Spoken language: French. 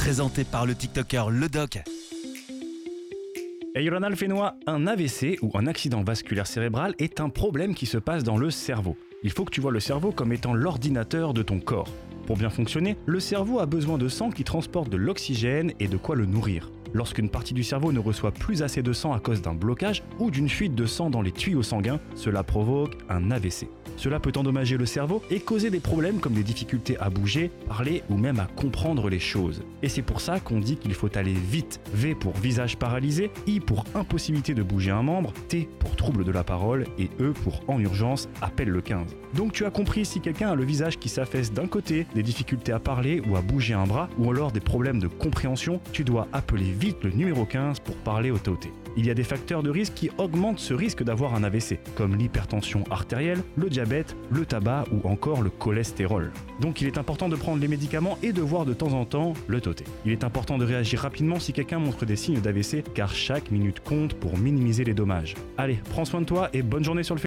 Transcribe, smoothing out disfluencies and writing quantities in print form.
présenté par le TikToker Le Doc. Hey Ronald Fénois, un AVC ou un accident vasculaire cérébral est un problème qui se passe dans le cerveau. Il faut que tu vois le cerveau comme étant l'ordinateur de ton corps. Pour bien fonctionner, le cerveau a besoin de sang qui transporte de l'oxygène et de quoi le nourrir. Lorsqu'une partie du cerveau ne reçoit plus assez de sang à cause d'un blocage ou d'une fuite de sang dans les tuyaux sanguins, cela provoque un AVC. Cela peut endommager le cerveau et causer des problèmes comme des difficultés à bouger, parler ou même à comprendre les choses. Et c'est pour ça qu'on dit qu'il faut aller vite. V pour visage paralysé, I pour impossibilité de bouger un membre, T pour trouble de la parole et E pour en urgence, appelle le 15. Donc tu as compris, si quelqu'un a le visage qui s'affaisse d'un côté, des difficultés à parler ou à bouger un bras, ou alors des problèmes de compréhension, tu dois appeler vite le numéro 15 pour parler au TOT. Il y a des facteurs de risque qui augmentent ce risque d'avoir un AVC, comme l'hypertension artérielle, le diabète, le tabac ou encore le cholestérol. Donc il est important de prendre les médicaments et de voir de temps en temps le TOT. Il est important de réagir rapidement si quelqu'un montre des signes d'AVC, car chaque minute compte pour minimiser les dommages. Allez, prends soin de toi et bonne journée sur le